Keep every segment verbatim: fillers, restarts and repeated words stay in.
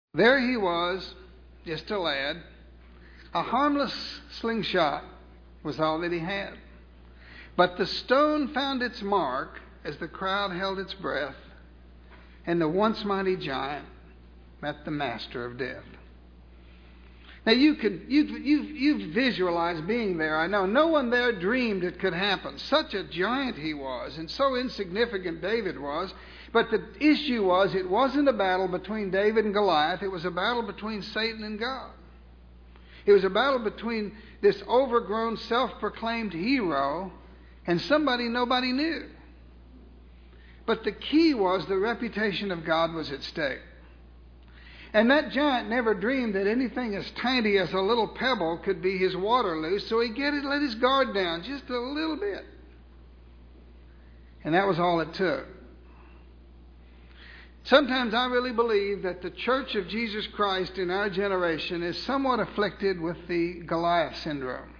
There he was, just a lad. A harmless slingshot was all that he had. But the stone found its mark as the crowd held its breath, and the once mighty giant met the master of death. Now you can you've, you've, you've visualized being there. I know no one there dreamed it could happen. Such a giant he was, and so insignificant David was. But the issue was, it wasn't a battle between David and Goliath. It was a battle between Satan and God. It was a battle between this overgrown, self-proclaimed hero and somebody nobody knew. But the key was the reputation of God was at stake. And that giant never dreamed that anything as tiny as a little pebble could be his Waterloo, so he get it, let his guard down just a little bit. And that was all it took. Sometimes I really believe that the Church of Jesus Christ in our generation is somewhat afflicted with the Goliath syndrome.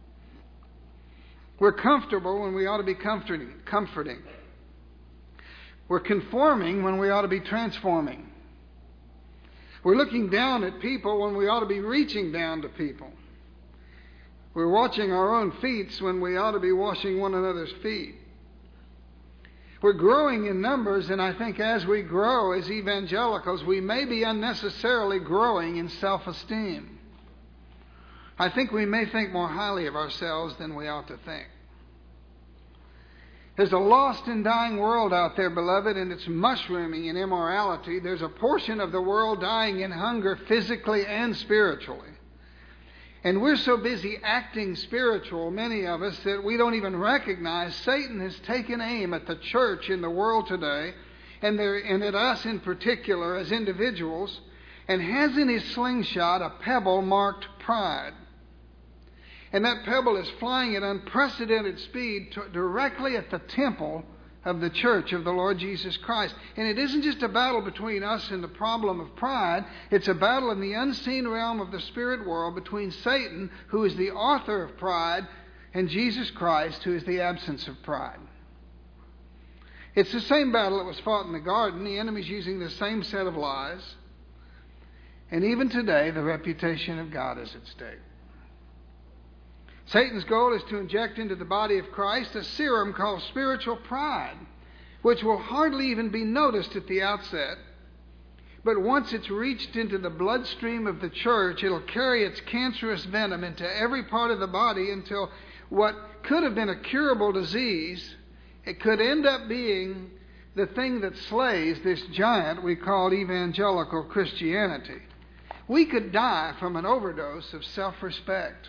We're comfortable when we ought to be comforting. comforting. We're conforming when we ought to be transforming. We're looking down at people when we ought to be reaching down to people. We're watching our own feet when we ought to be washing one another's feet. We're growing in numbers, and I think as we grow as evangelicals, we may be unnecessarily growing in self-esteem. I think we may think more highly of ourselves than we ought to think. There's a lost and dying world out there, beloved, and it's mushrooming in immorality. There's a portion of the world dying in hunger physically and spiritually. And we're so busy acting spiritual, many of us, that we don't even recognize Satan has taken aim at the church in the world today, and, there, and at us in particular as individuals, and has in his slingshot a pebble marked pride. And that pebble is flying at unprecedented speed to, directly at the temple of the church of the Lord Jesus Christ. And it isn't just a battle between us and the problem of pride. It's a battle in the unseen realm of the spirit world between Satan, who is the author of pride, and Jesus Christ, who is the absence of pride. It's the same battle that was fought in the garden. The enemy's using the same set of lies. And even today, the reputation of God is at stake. Satan's goal is to inject into the body of Christ a serum called spiritual pride, which will hardly even be noticed at the outset. But once it's reached into the bloodstream of the church, it'll carry its cancerous venom into every part of the body until what could have been a curable disease, it could end up being the thing that slays this giant we call evangelical Christianity. We could die from an overdose of self-respect.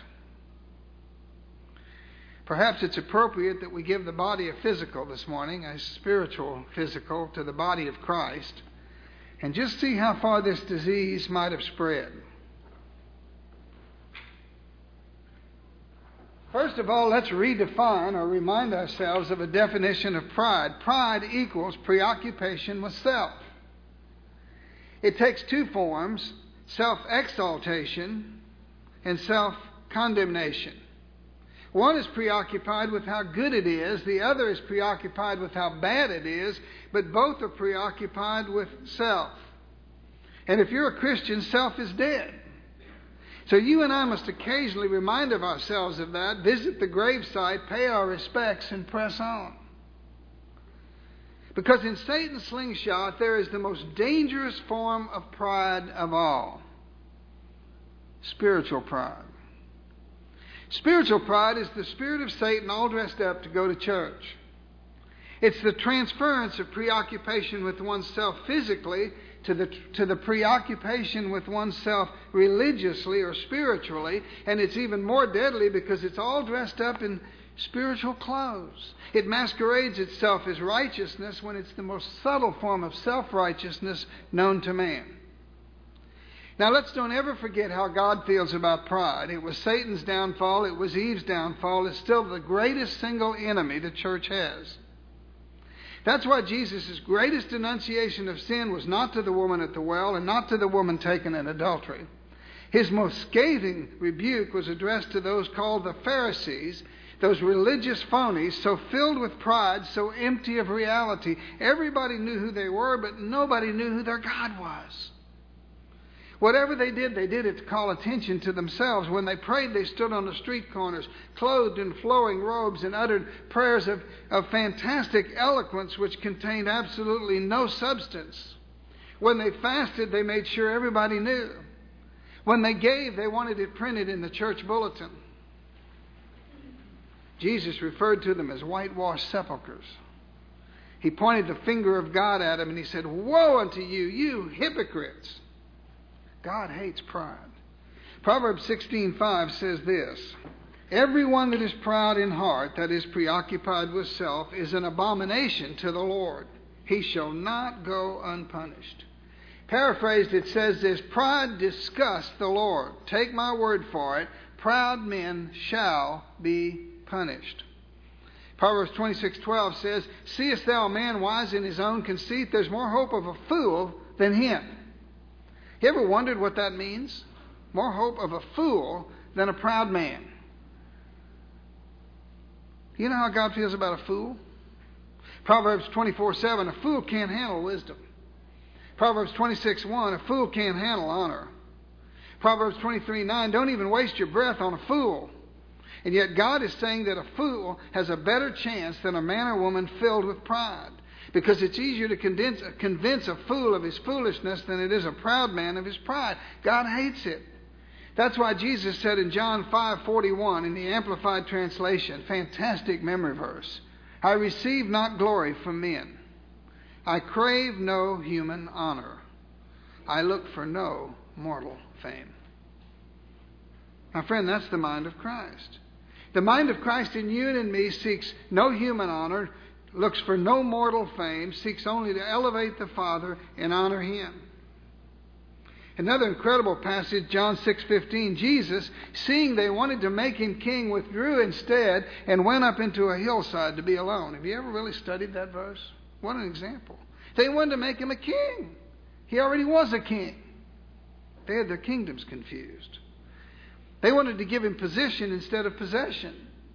Perhaps it's appropriate that we give the body a physical this morning, a spiritual physical to the body of Christ, and just see how far this disease might have spread. First of all, let's redefine or remind ourselves of a definition of pride. Pride equals preoccupation with self. It takes two forms, self-exaltation and self-condemnation. One is preoccupied with how good it is. The other is preoccupied with how bad it is. But both are preoccupied with self. And if you're a Christian, self is dead. So you and I must occasionally remind of ourselves of that, visit the gravesite, pay our respects, and press on. Because in Satan's slingshot, there is the most dangerous form of pride of all. Spiritual pride. Spiritual pride is the spirit of Satan all dressed up to go to church. It's the transference of preoccupation with oneself physically to the, to the preoccupation with oneself religiously or spiritually. And it's even more deadly because it's all dressed up in spiritual clothes. It masquerades itself as righteousness when it's the most subtle form of self-righteousness known to man. Now, let's don't ever forget how God feels about pride. It was Satan's downfall. It was Eve's downfall. It's still the greatest single enemy the church has. That's why Jesus' greatest denunciation of sin was not to the woman at the well and not to the woman taken in adultery. His most scathing rebuke was addressed to those called the Pharisees, those religious phonies, so filled with pride, so empty of reality. Everybody knew who they were, but nobody knew who their God was. Whatever they did, they did it to call attention to themselves. When they prayed, they stood on the street corners, clothed in flowing robes, and uttered prayers of, of fantastic eloquence which contained absolutely no substance. When they fasted, they made sure everybody knew. When they gave, they wanted it printed in the church bulletin. Jesus referred to them as whitewashed sepulchres. He pointed the finger of God at them and he said, "Woe unto you, you hypocrites!" God hates pride. Proverbs sixteen five says this, "Everyone that is proud in heart, that is preoccupied with self, is an abomination to the Lord. He shall not go unpunished." Paraphrased, it says this, "Pride disgusts the Lord. Take my word for it. Proud men shall be punished." Proverbs twenty-six twelve says, "Seest thou a man wise in his own conceit? There's more hope of a fool than him." You ever wondered what that means? More hope of a fool than a proud man. You know how God feels about a fool? Proverbs twenty-four seven, "A fool can't handle wisdom." Proverbs twenty-six one, "A fool can't handle honor." Proverbs twenty-three nine, "Don't even waste your breath on a fool." And yet God is saying that a fool has a better chance than a man or woman filled with pride. Because it's easier to convince, convince a fool of his foolishness than it is a proud man of his pride. God hates it. That's why Jesus said in John five forty-one in the Amplified Translation, fantastic memory verse, "I receive not glory from men. I crave no human honor. I look for no mortal fame." My friend, that's the mind of Christ. The mind of Christ in you and in me seeks no human honor, looks for no mortal fame, seeks only to elevate the Father and honor Him. Another incredible passage, John six fifteen, Jesus, seeing they wanted to make Him king, withdrew instead and went up into a hillside to be alone. Have you ever really studied that verse? What an example. They wanted to make Him a king. He already was a king. They had their kingdoms confused. They wanted to give Him position instead of possession.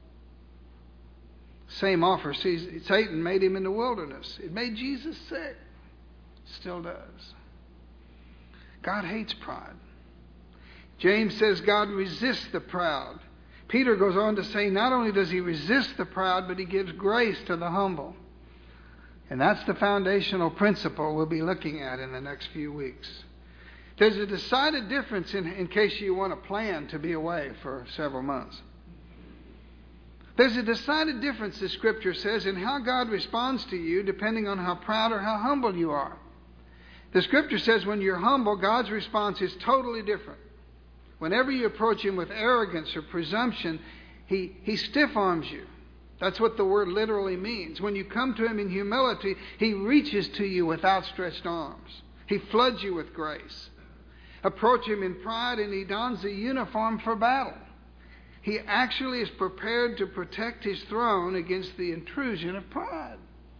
Same offer Satan made Him in the wilderness. It made Jesus sick. Still does. God hates pride. James says God resists the proud. Peter goes on to say not only does He resist the proud, but He gives grace to the humble. And that's the foundational principle we'll be looking at in the next few weeks. There's a decided difference in, in case you want to plan to be away for several months. There's a decided difference, the Scripture says, in how God responds to you depending on how proud or how humble you are. The Scripture says when you're humble, God's response is totally different. Whenever you approach Him with arrogance or presumption, He, he stiff-arms you. That's what the word literally means. When you come to Him in humility, He reaches to you with outstretched arms. He floods you with grace. Approach Him in pride and He dons a uniform for battle. He actually is prepared to protect His throne against the intrusion of pride.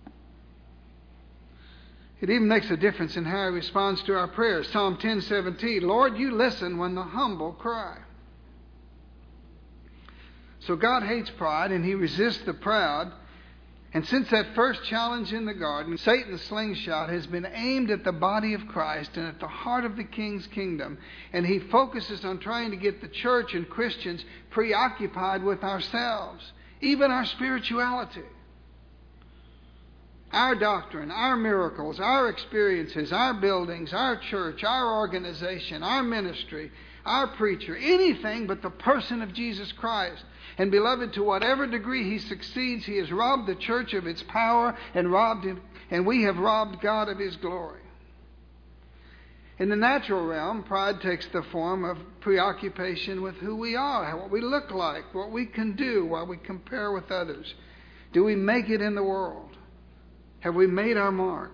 It even makes a difference in how He responds to our prayers. Psalm ten seventeen, "Lord, you listen when the humble cry." So God hates pride and He resists the proud. And since that first challenge in the garden, Satan's slingshot has been aimed at the body of Christ and at the heart of the King's kingdom. And he focuses on trying to get the church and Christians preoccupied with ourselves, even our spirituality. Our doctrine, our miracles, our experiences, our buildings, our church, our organization, our ministry, our preacher, anything but the person of Jesus Christ. And beloved, to whatever degree he succeeds, he has robbed the church of its power and robbed him, and we have robbed God of His glory. In the natural realm, pride takes the form of preoccupation with who we are, what we look like, what we can do while we compare with others. Do we make it in the world? Have we made our mark?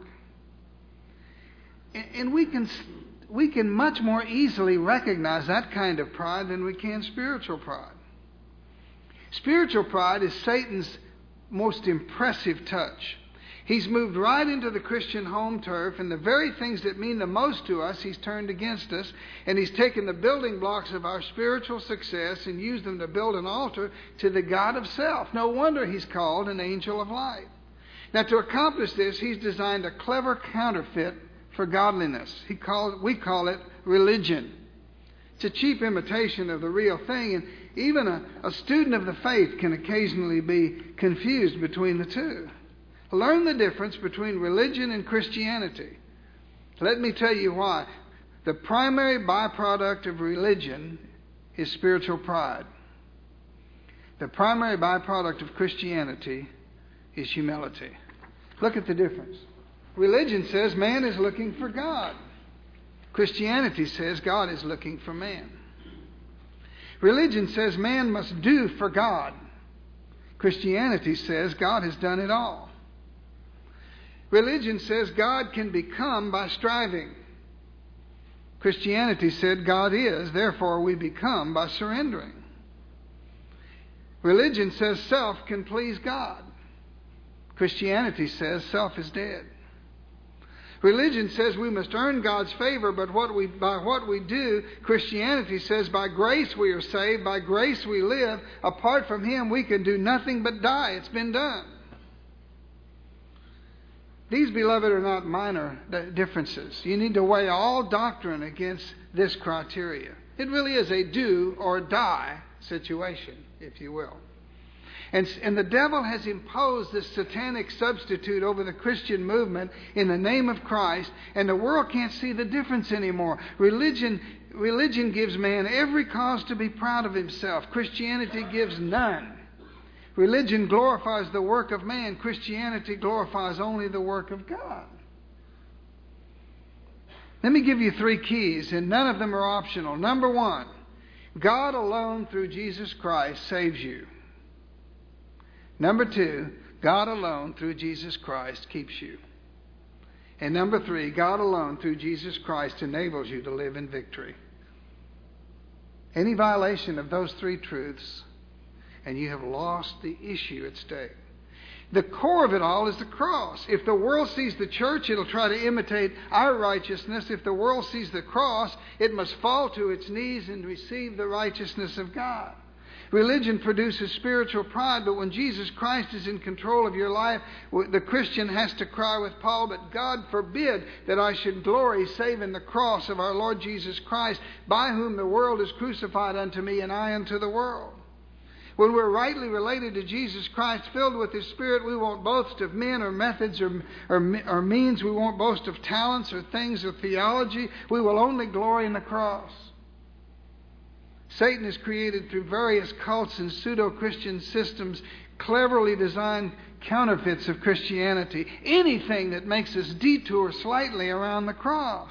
And we can we can much more easily recognize that kind of pride than we can spiritual pride. Spiritual pride is Satan's most impressive touch. He's moved right into the Christian home turf, and the very things that mean the most to us, he's turned against us, and he's taken the building blocks of our spiritual success and used them to build an altar to the god of self. No wonder he's called an angel of light. Now, to accomplish this, he's designed a clever counterfeit for godliness. He called, we call it religion. It's a cheap imitation of the real thing, and even a, a student of the faith can occasionally be confused between the two. Learn the difference between religion and Christianity. Let me tell you why. The primary byproduct of religion is spiritual pride. The primary byproduct of Christianity is humility. Look at the difference. Religion says man is looking for God. Christianity says God is looking for man. Religion says man must do for God. Christianity says God has done it all. Religion says God can become by striving. Christianity said God is, therefore we become by surrendering. Religion says self can please God. Christianity says self is dead. Religion says we must earn God's favor, but what we, by what we do, Christianity says by grace we are saved, by grace we live. Apart from Him, we can do nothing but die. It's been done. These, beloved, are not minor differences. You need to weigh all doctrine against this criteria. It really is a do or die situation, if you will. And, and the devil has imposed this satanic substitute over the Christian movement in the name of Christ, and the world can't see the difference anymore. Religion, religion gives man every cause to be proud of himself. Christianity gives none. Religion glorifies the work of man. Christianity glorifies only the work of God. Let me give you three keys, and none of them are optional. Number one, God alone through Jesus Christ saves you. Number two, God alone through Jesus Christ keeps you. And number three, God alone through Jesus Christ enables you to live in victory. Any violation of those three truths, and you have lost the issue at stake. The core of it all is the cross. If the world sees the church, it'll try to imitate our righteousness. If the world sees the cross, it must fall to its knees and receive the righteousness of God. Religion produces spiritual pride, but when Jesus Christ is in control of your life, the Christian has to cry with Paul, but God forbid that I should glory save in the cross of our Lord Jesus Christ, by whom the world is crucified unto me and I unto the world. When we're rightly related to Jesus Christ, filled with His Spirit, we won't boast of men or methods or, or, or means. We won't boast of talents or things or theology. We will only glory in the cross. Satan has created through various cults and pseudo-Christian systems cleverly designed counterfeits of Christianity. Anything that makes us detour slightly around the cross.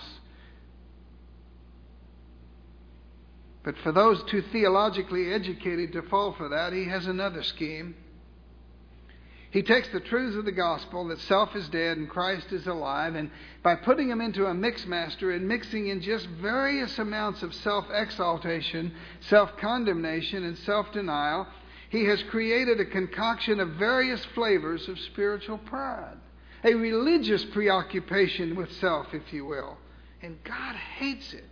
But for those too theologically educated to fall for that, he has another scheme. He takes the truths of the gospel that self is dead and Christ is alive, and by putting them into a mixmaster and mixing in just various amounts of self-exaltation, self-condemnation, and self-denial, he has created a concoction of various flavors of spiritual pride. A religious preoccupation with self, if you will. And God hates it.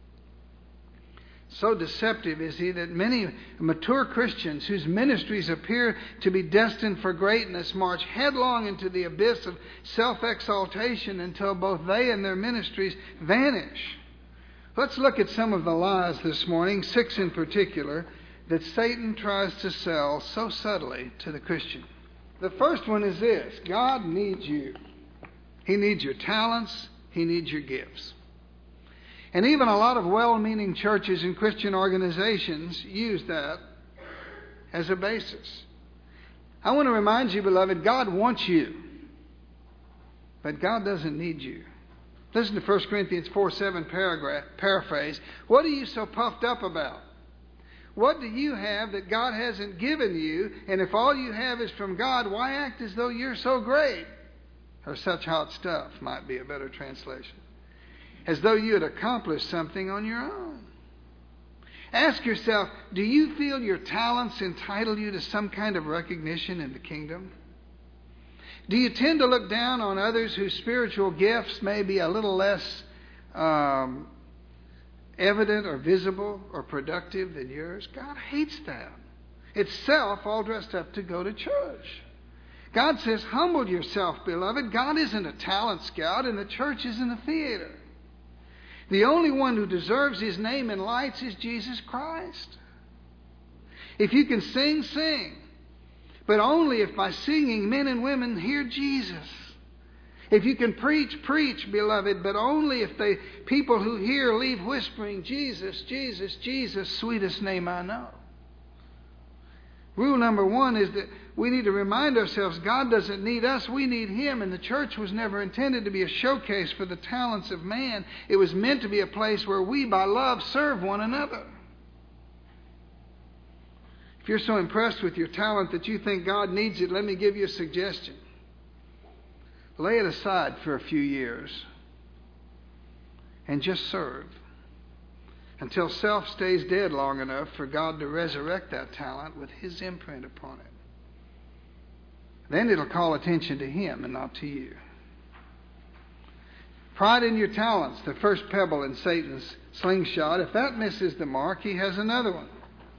So deceptive is he that many mature Christians whose ministries appear to be destined for greatness march headlong into the abyss of self-exaltation until both they and their ministries vanish. Let's look at some of the lies this morning, six in particular, that Satan tries to sell so subtly to the Christian. The first one is this: God needs you. He needs your talents. He needs your gifts. And even a lot of well-meaning churches and Christian organizations use that as a basis. I want to remind you, beloved, God wants you, but God doesn't need you. Listen to First Corinthians four seven paragraph, paraphrase. What are you so puffed up about? What do you have that God hasn't given you? And if all you have is from God, why act as though you're so great? Or such hot stuff might be a better translation. As though you had accomplished something on your own. Ask yourself, do you feel your talents entitle you to some kind of recognition in the kingdom? Do you tend to look down on others whose spiritual gifts may be a little less um, evident or visible or productive than yours? God hates that. It's self all dressed up to go to church. God says, humble yourself, beloved. God isn't a talent scout, and the church isn't a theater. The only one who deserves His name and lights is Jesus Christ. If you can sing, sing. But only if by singing men and women hear Jesus. If you can preach, preach, beloved, but only if the people who hear leave whispering, Jesus, Jesus, Jesus, sweetest name I know. Rule number one is that we need to remind ourselves God doesn't need us, we need Him. And the church was never intended to be a showcase for the talents of man. It was meant to be a place where we, by love, serve one another. If you're so impressed with your talent that you think God needs it, let me give you a suggestion. Lay it aside for a few years and just serve until self stays dead long enough for God to resurrect that talent with His imprint upon it. Then it'll call attention to Him and not to you. Pride in your talents, the first pebble in Satan's slingshot. If that misses the mark, he has another one.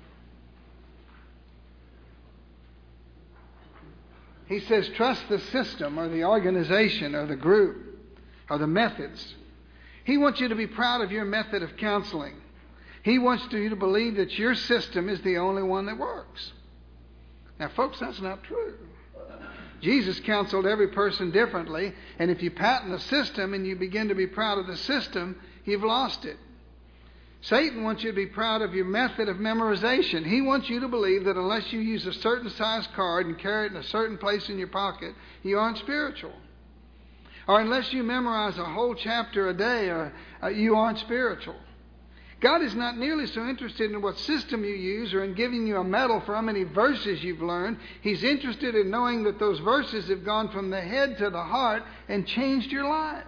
He says, trust the system or the organization or the group or the methods. He wants you to be proud of your method of counseling. He wants you to believe that your system is the only one that works. Now, folks, that's not true. Jesus counseled every person differently, and if you patent a system and you begin to be proud of the system, you've lost it. Satan wants you to be proud of your method of memorization. He wants you to believe that unless you use a certain size card and carry it in a certain place in your pocket, you aren't spiritual. Or unless you memorize a whole chapter a day, or uh, you aren't spiritual. God is not nearly so interested in what system you use or in giving you a medal for how many verses you've learned. He's interested in knowing that those verses have gone from the head to the heart and changed your life.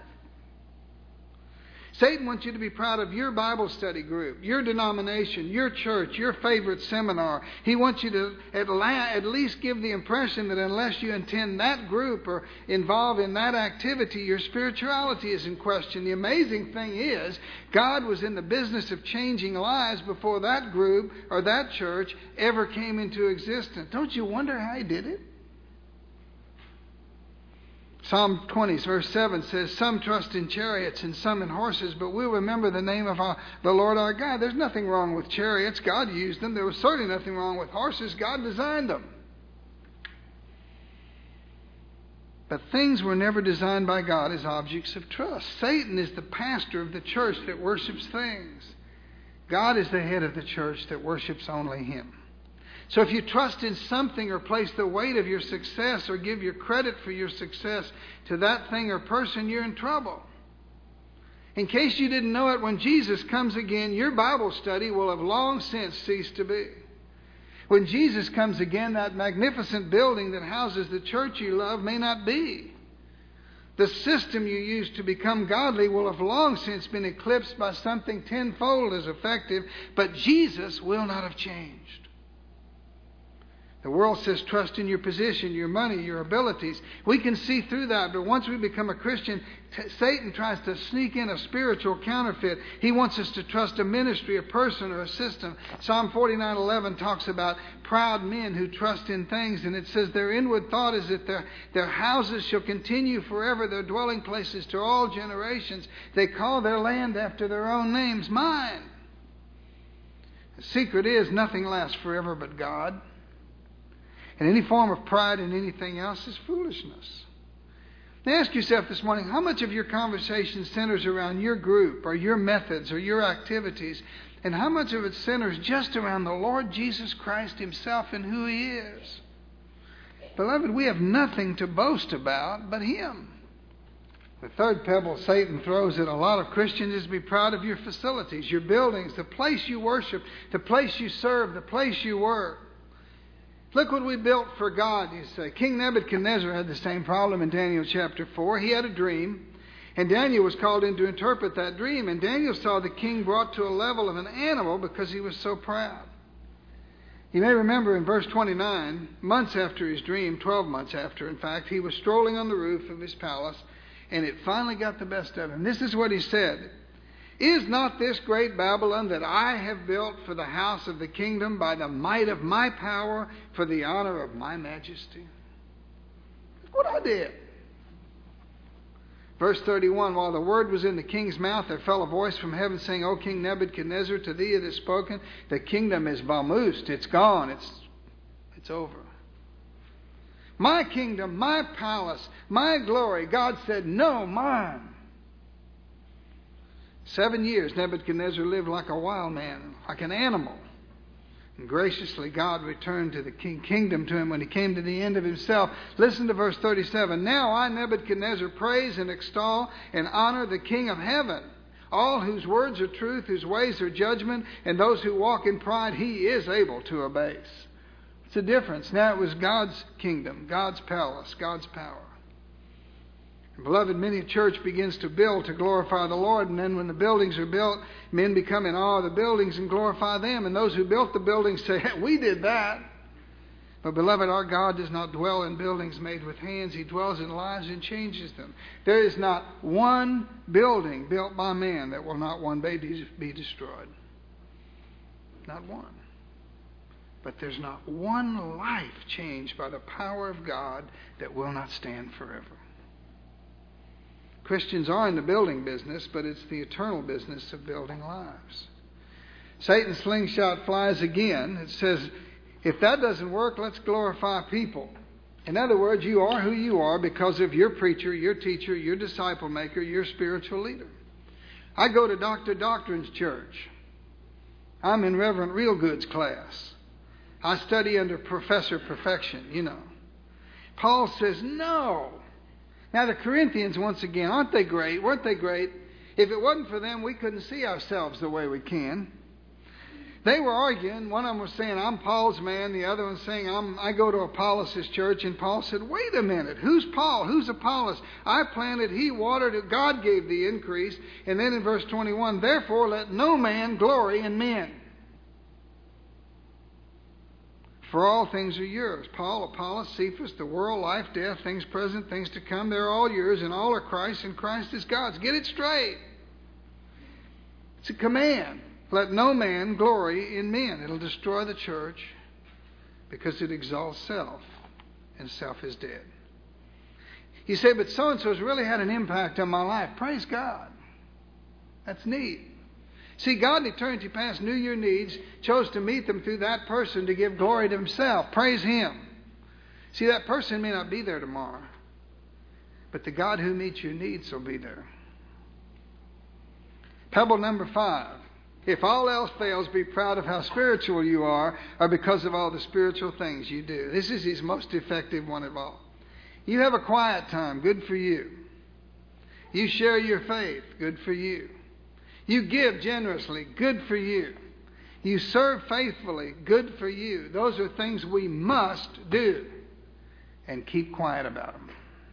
Satan wants you to be proud of your Bible study group, your denomination, your church, your favorite seminar. He wants you to at, la- at least give the impression that unless you attend that group or involve in that activity, your spirituality is in question. The amazing thing is, God was in the business of changing lives before that group or that church ever came into existence. Don't you wonder how He did it? Psalm twenty, verse seven says, some trust in chariots and some in horses, but we'll remember the name of our, the Lord our God. There's nothing wrong with chariots. God used them. There was certainly nothing wrong with horses. God designed them. But things were never designed by God as objects of trust. Satan is the pastor of the church that worships things. God is the head of the church that worships only Him. So if you trust in something or place the weight of your success or give your credit for your success to that thing or person, you're in trouble. In case you didn't know it, when Jesus comes again, your Bible study will have long since ceased to be. When Jesus comes again, that magnificent building that houses the church you love may not be. The system you use to become godly will have long since been eclipsed by something tenfold as effective, but Jesus will not have changed. The world says trust in your position, your money, your abilities. We can see through that, but once we become a Christian, t- Satan tries to sneak in a spiritual counterfeit. He wants us to trust a ministry, a person, or a system. Psalm forty-nine eleven talks about proud men who trust in things, and it says their inward thought is that their, their houses shall continue forever, their dwelling places to all generations. They call their land after their own names, mine. The secret is nothing lasts forever but God. And any form of pride in anything else is foolishness. Now ask yourself this morning, how much of your conversation centers around your group or your methods or your activities, and how much of it centers just around the Lord Jesus Christ Himself and who He is? Beloved, we have nothing to boast about but Him. The third pebble Satan throws at a lot of Christians is to be proud of your facilities, your buildings, the place you worship, the place you serve, the place you work. Look what we built for God, you say. King Nebuchadnezzar had the same problem in Daniel chapter four. He had a dream, and Daniel was called in to interpret that dream. And Daniel saw the king brought to a level of an animal because he was so proud. You may remember in verse twenty-nine, months after his dream, twelve months after, in fact, he was strolling on the roof of his palace, and it finally got the best of him. This is what he said. Is not this great Babylon that I have built for the house of the kingdom by the might of my power for the honor of my majesty? Look what I did. Verse thirty-one, while the word was in the king's mouth, there fell a voice from heaven saying, O King Nebuchadnezzar, to thee it is spoken, the kingdom is vamoosed, it's gone, it's, it's over. My kingdom, my palace, my glory. God said, no, mine. Seven years Nebuchadnezzar lived like a wild man, like an animal. And graciously God returned to the king, kingdom to him when he came to the end of himself. Listen to verse thirty-seven. Now I, Nebuchadnezzar, praise and extol and honor the King of heaven. All whose words are truth, whose ways are judgment, and those who walk in pride he is able to abase. It's a difference. Now it was God's kingdom, God's palace, God's power. And beloved, many a church begins to build to glorify the Lord, and then when the buildings are built, men become in awe of the buildings and glorify them. And those who built the buildings say, we did that. But beloved, our God does not dwell in buildings made with hands. He dwells in lives and changes them. There is not one building built by man that will not one day be destroyed. Not one. But there's not one life changed by the power of God that will not stand forever. Christians are in the building business, but it's the eternal business of building lives. Satan's slingshot flies again. It says, if that doesn't work, let's glorify people. In other words, you are who you are because of your preacher, your teacher, your disciple maker, your spiritual leader. I go to Doctor Doctrine's church. I'm in Reverend Realgood's class. I study under Professor Perfection, you know. Paul says, no. Now the Corinthians, once again, aren't they great? Weren't they great? If it wasn't for them, we couldn't see ourselves the way we can. They were arguing. One of them was saying, I'm Paul's man. The other one saying, I'm, I go to Apollos' church. And Paul said, wait a minute. Who's Paul? Who's Apollos? I planted, he watered it. God gave the increase. And then in verse twenty-one, therefore let no man glory in men. For all things are yours. Paul, Apollos, Cephas, the world, life, death, things present, things to come, they're all yours, and all are Christ's, and Christ is God's. Get it straight. It's a command. Let no man glory in men. It'll destroy the church because it exalts self, and self is dead. You say, but so-and-so's really had an impact on my life. Praise God. That's neat. See, God in eternity past knew your needs, chose to meet them through that person to give glory to himself. Praise him. See, that person may not be there tomorrow, but the God who meets your needs will be there. Pebble number five. If all else fails, be proud of how spiritual you are, or because of all the spiritual things you do. This is his most effective one of all. You have a quiet time. Good for you. You share your faith. Good for you. You give generously. Good for you. You serve faithfully. Good for you. Those are things we must do. And keep quiet about them.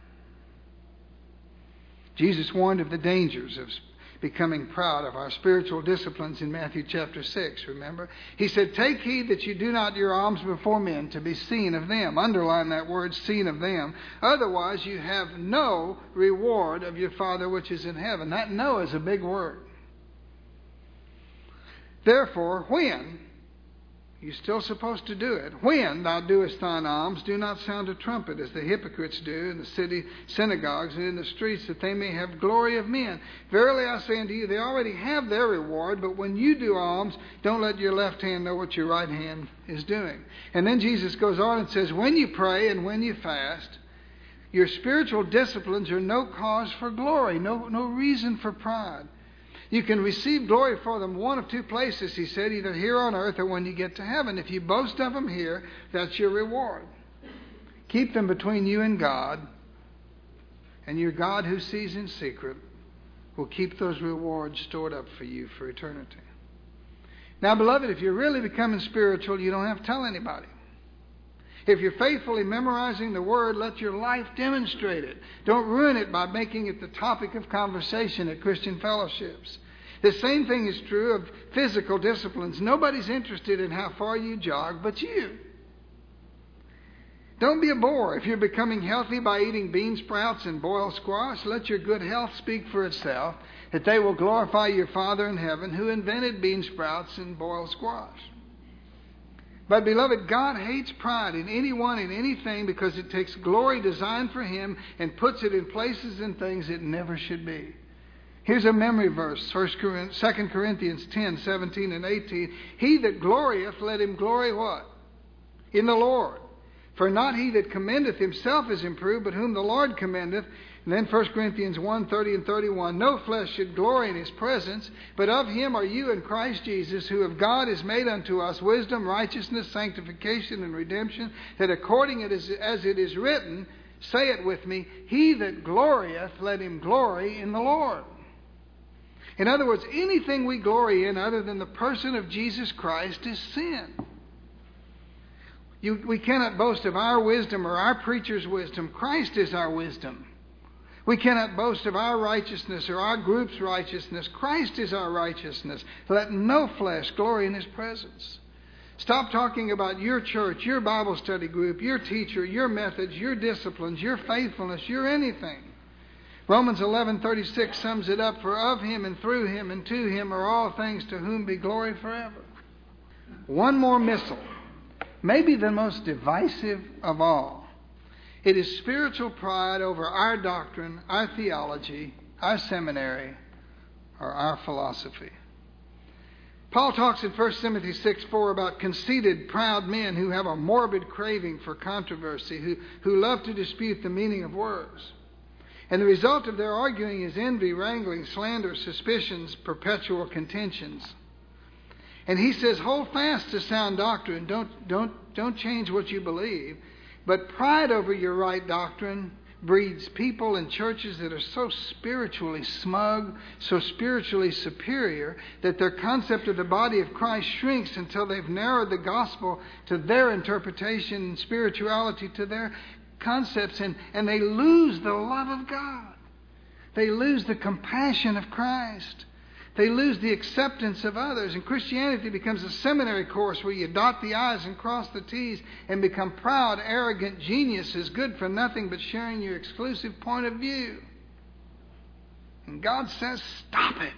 Jesus warned of the dangers of becoming proud of our spiritual disciplines in Matthew chapter six, remember? He said, take heed that you do not your alms before men to be seen of them. Underline that word, seen of them. Otherwise you have no reward of your Father which is in heaven. That no is a big word. Therefore, when, you're still supposed to do it, when thou doest thine alms, do not sound a trumpet as the hypocrites do in the city synagogues and in the streets, that they may have glory of men. Verily I say unto you, they already have their reward, but when you do alms, don't let your left hand know what your right hand is doing. And then Jesus goes on and says, when you pray and when you fast, your spiritual disciplines are no cause for glory, no, no reason for pride. You can receive glory for them one of two places, he said, either here on earth or when you get to heaven. If you boast of them here, that's your reward. Keep them between you and God, and your God who sees in secret will keep those rewards stored up for you for eternity. Now, beloved, if you're really becoming spiritual, you don't have to tell anybody. If you're faithfully memorizing the Word, let your life demonstrate it. Don't ruin it by making it the topic of conversation at Christian fellowships. The same thing is true of physical disciplines. Nobody's interested in how far you jog but you. Don't be a bore. If you're becoming healthy by eating bean sprouts and boiled squash, let your good health speak for itself, that they will glorify your Father in heaven who invented bean sprouts and boiled squash. But, beloved, God hates pride in anyone and anything because it takes glory designed for Him and puts it in places and things it never should be. Here's a memory verse, Second Corinthians ten, seventeen and eighteen. He that glorieth, let him glory what? In the Lord. For not he that commendeth himself is improved, but whom the Lord commendeth. And then First Corinthians one, thirty and thirty-one. No flesh should glory in his presence, but of him are you in Christ Jesus, who of God is made unto us wisdom, righteousness, sanctification, and redemption, that according as it is written, say it with me, he that glorieth, let him glory in the Lord. In other words, anything we glory in other than the person of Jesus Christ is sin. You, we cannot boast of our wisdom or our preacher's wisdom. Christ is our wisdom. We cannot boast of our righteousness or our group's righteousness. Christ is our righteousness. Let no flesh glory in His presence. Stop talking about your church, your Bible study group, your teacher, your methods, your disciplines, your faithfulness, your anything. Romans eleven thirty-six sums it up. For of Him and through Him and to Him are all things, to whom be glory forever. One more missile, maybe the most divisive of all. It is spiritual pride over our doctrine, our theology, our seminary, or our philosophy. Paul talks in First Timothy six four about conceited, proud men who have a morbid craving for controversy, who, who love to dispute the meaning of words. And the result of their arguing is envy, wrangling, slander, suspicions, perpetual contentions. And he says, hold fast to sound doctrine. Don't, don't, don't change what you believe. But pride over your right doctrine breeds people and churches that are so spiritually smug, so spiritually superior, that their concept of the body of Christ shrinks until they've narrowed the gospel to their interpretation and spirituality to their concepts, and, and they lose the love of God. They lose the compassion of Christ. They lose the acceptance of others. And Christianity becomes a seminary course where you dot the I's and cross the T's and become proud, arrogant geniuses, good for nothing but sharing your exclusive point of view. And God says, stop it.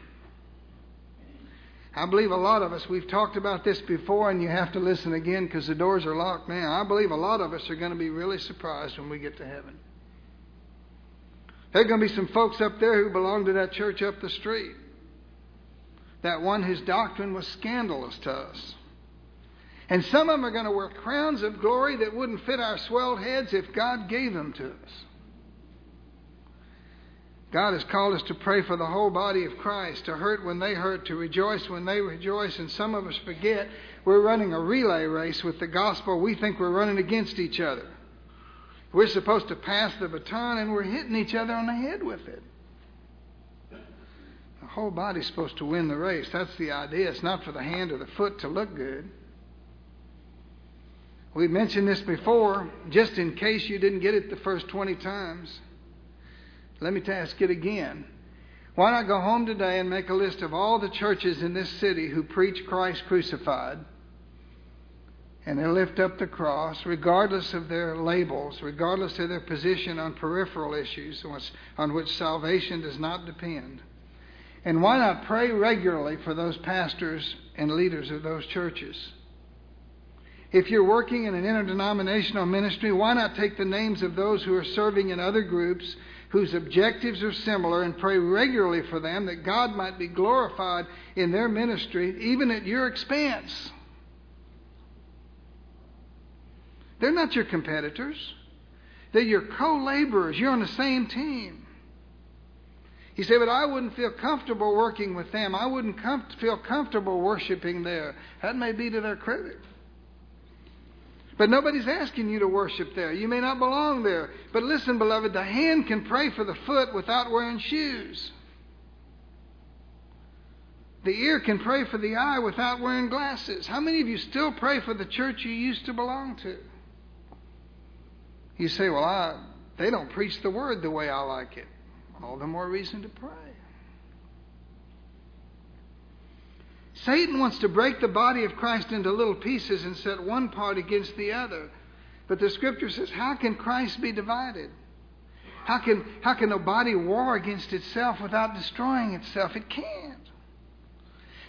I believe a lot of us, we've talked about this before, and you have to listen again because the doors are locked now. I believe a lot of us are going to be really surprised when we get to heaven. There are going to be some folks up there who belong to that church up the street. That one whose doctrine was scandalous to us. And some of them are going to wear crowns of glory that wouldn't fit our swelled heads if God gave them to us. God has called us to pray for the whole body of Christ, to hurt when they hurt, to rejoice when they rejoice. And some of us forget we're running a relay race with the gospel. We think we're running against each other. We're supposed to pass the baton, and we're hitting each other on the head with it. The whole body's supposed to win the race. That's the idea. It's not for the hand or the foot to look good. We've mentioned this before, just in case you didn't get it the first twenty times. Let me ask it again. Why not go home today and make a list of all the churches in this city who preach Christ crucified, and they lift up the cross, regardless of their labels, regardless of their position on peripheral issues on which salvation does not depend. And why not pray regularly for those pastors and leaders of those churches? If you're working in an interdenominational ministry, why not take the names of those who are serving in other groups whose objectives are similar and pray regularly for them that God might be glorified in their ministry, even at your expense? They're not your competitors. They're your co-laborers. You're on the same team. You say, but I wouldn't feel comfortable working with them. I wouldn't com- feel comfortable worshiping there. That may be to their credit. But nobody's asking you to worship there. You may not belong there. But listen, beloved, the hand can pray for the foot without wearing shoes. The ear can pray for the eye without wearing glasses. How many of you still pray for the church you used to belong to? You say, well, I, they don't preach the word the way I like it. All the more reason to pray. Satan wants to break the body of Christ into little pieces and set one part against the other. But the Scripture says, how can Christ be divided? How can, how can a body war against itself without destroying itself? It can't.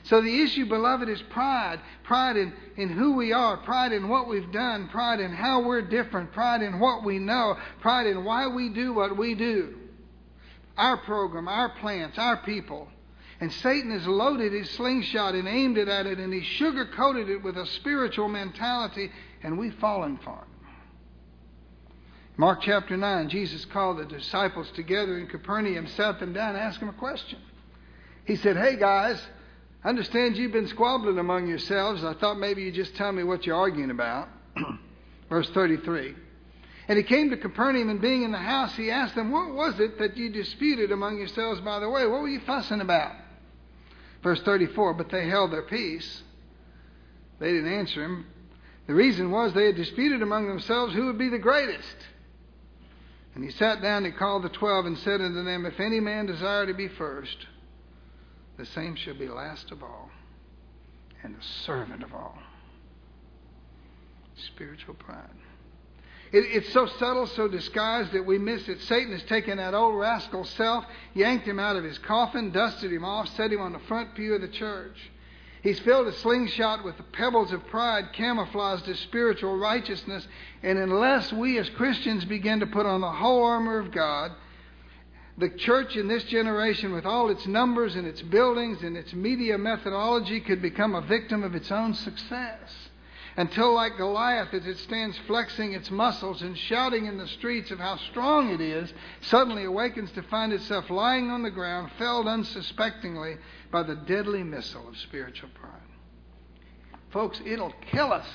So the issue, beloved, is pride. Pride in, in who we are. Pride in what we've done. Pride in how we're different. Pride in what we know. Pride in why we do what we do. Our program, our plans, our people. And Satan has loaded his slingshot and aimed it at it, and he sugar-coated it with a spiritual mentality, and we've fallen for it. Mark chapter nine, Jesus called the disciples together in Capernaum, sat them down, and asked them a question. He said, "Hey guys, I understand you've been squabbling among yourselves. I thought maybe you'd just tell me what you're arguing about." Verse thirty-three. And he came to Capernaum, and being in the house, he asked them, "What was it that you disputed among yourselves by the way? What were you fussing about?" Verse thirty-four. But they held their peace. They didn't answer him. The reason was they had disputed among themselves who would be the greatest. And he sat down and called the twelve and said unto them, "If any man desire to be first, the same shall be last of all, and the servant of all." Spiritual pride. It, it's so subtle, so disguised that we miss it. Satan has taken that old rascal self, yanked him out of his coffin, dusted him off, set him on the front pew of the church. He's filled a slingshot with the pebbles of pride, camouflaged as spiritual righteousness. And unless we as Christians begin to put on the whole armor of God, the church in this generation, with all its numbers and its buildings and its media methodology, could become a victim of its own success. Until, like Goliath, as it stands flexing its muscles and shouting in the streets of how strong it is, suddenly awakens to find itself lying on the ground, felled unsuspectingly by the deadly missile of spiritual pride. Folks, it'll kill us.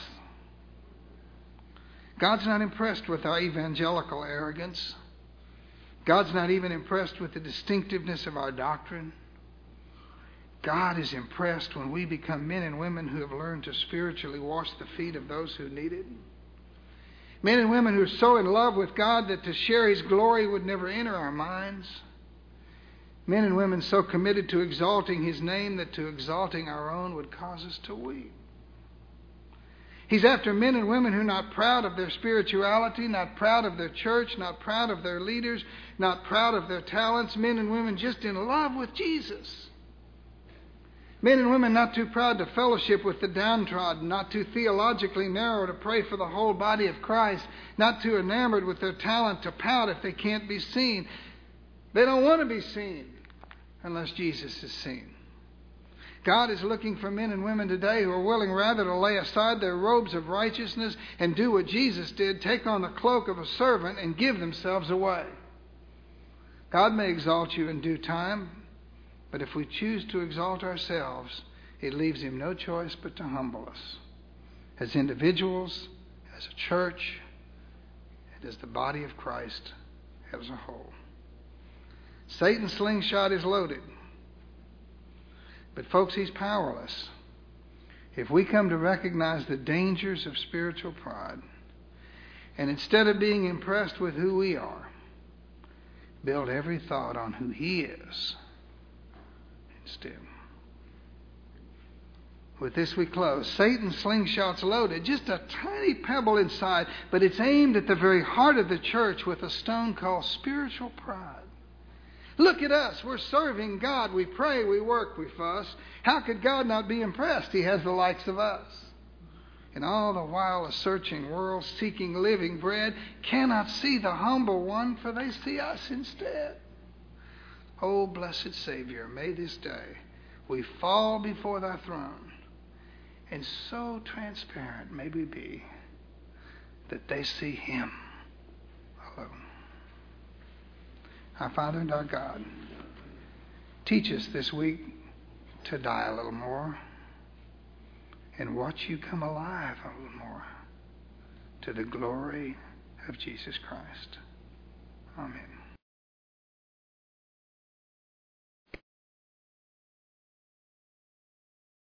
God's not impressed with our evangelical arrogance. God's not even impressed with the distinctiveness of our doctrine. God is impressed when we become men and women who have learned to spiritually wash the feet of those who need it. Men and women who are so in love with God that to share His glory would never enter our minds. Men and women so committed to exalting His name that to exalting our own would cause us to weep. He's after men and women who are not proud of their spirituality, not proud of their church, not proud of their leaders, not proud of their talents. Men and women just in love with Jesus. Men and women not too proud to fellowship with the downtrodden, not too theologically narrow to pray for the whole body of Christ, not too enamored with their talent to pout if they can't be seen. They don't want to be seen unless Jesus is seen. God is looking for men and women today who are willing rather to lay aside their robes of righteousness and do what Jesus did, take on the cloak of a servant and give themselves away. God may exalt you in due time, but if we choose to exalt ourselves, it leaves Him no choice but to humble us. As individuals, as a church, and as the body of Christ as a whole. Satan's slingshot is loaded. But folks, he's powerless. If we come to recognize the dangers of spiritual pride, and instead of being impressed with who we are, build every thought on who He is instead. With this we close. Satan's slingshot's loaded, just a tiny pebble inside, but it's aimed at the very heart of the church with a stone called spiritual pride. Look at us. We're serving God. We pray, we work, we fuss. How could God not be impressed? He has the likes of us. And all the while a searching world, seeking living bread, cannot see the humble one, for they see us instead. Oh, blessed Savior, may this day we fall before Thy throne, and so transparent may we be that they see Him alone. Our Father and our God, teach us this week to die a little more and watch You come alive a little more to the glory of Jesus Christ. Amen.